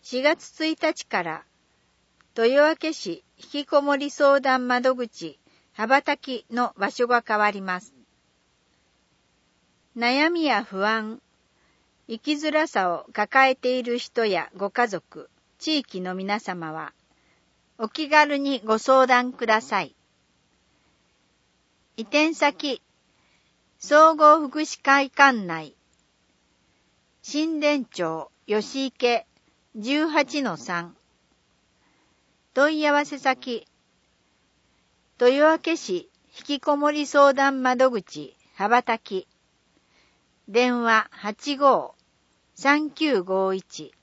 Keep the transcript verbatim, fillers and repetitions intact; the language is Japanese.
しがつついたちから豊明市ひきこもり相談窓口羽ばたきの場所が変わります。悩みや不安、生きづらさを抱えている人やご家族、地域の皆様はお気軽にご相談ください。移転先、総合福祉会館内、新田町吉池 じゅうはちのさん、問い合わせ先、豊明市ひきこもり相談窓口羽ばたき、電話 はちごーさんきゅうごいち